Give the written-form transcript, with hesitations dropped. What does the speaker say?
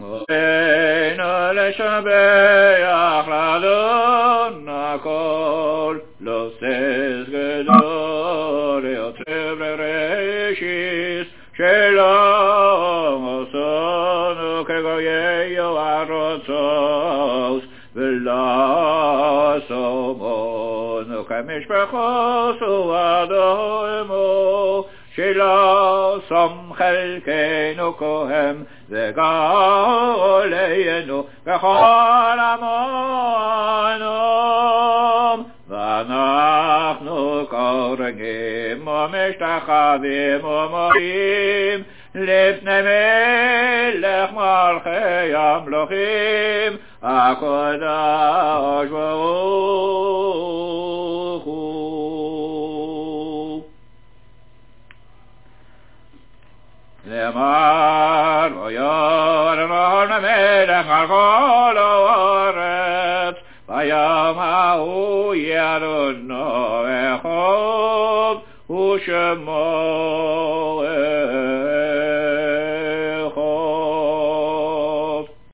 מורנו לשבח לאדון הכל, לא שש גדול יוצב לראשיס, שלום עשונו כגויהו ארצות, ולא סומנו כמשפחות ואדמו, שלא סום חלקנו כהם וגאולנו בכל עמנו, ואנחנו קוראים ומשתחווים ומודים לפני מלך מלכי המלכים הקדוש ברוך הוא. נאמר ויאמר המלך על כל הארץ, ביום ההוא ירונו אחד ושמו